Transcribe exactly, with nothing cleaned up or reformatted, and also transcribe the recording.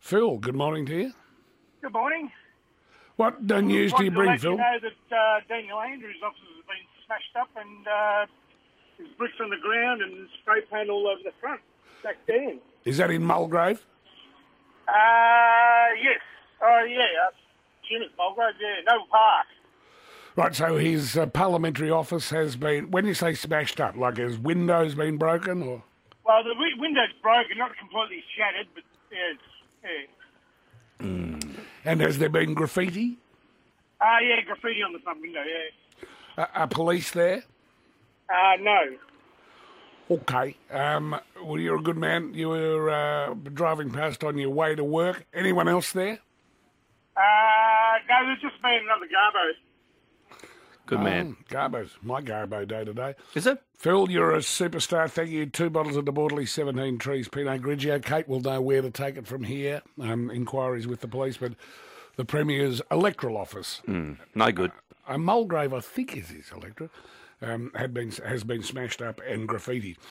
Phil, good morning to you. Good morning. What uh, news do you bring, I'd Phil? like to know that uh, Daniel Andrews' office has been smashed up and uh, there's bricks on the ground and spray paint all over the front. Back then. Is that in Mulgrave? Uh, yes. Oh, yeah. Uh, Jim at Mulgrave, yeah. Noble Park. Right, so his uh, parliamentary office has been, when you say smashed up, like his windows been broken or? Well, the wi- window's broken, not completely shattered, but yeah, it's, yeah. Mm. And has there been graffiti? Uh, yeah, graffiti on the front window, yeah. Uh, are police there? Uh, no. Okay. Um, well, you're a good man. You were uh, driving past on your way to work. Anyone else there? Uh, no, there's just been another Garbo. Good man. Oh, Garbo's my Garbo day today. Is it? Phil, you're a superstar. Thank you. Two bottles of the Bordeley seventeen Trees Pinot Grigio. Kate will know where to take it from here. Um, inquiries with the police, but the Premier's electoral office. Mm, no good. Uh, Mulgrave, I think, is his electorate, um, had been has been smashed up and graffiti.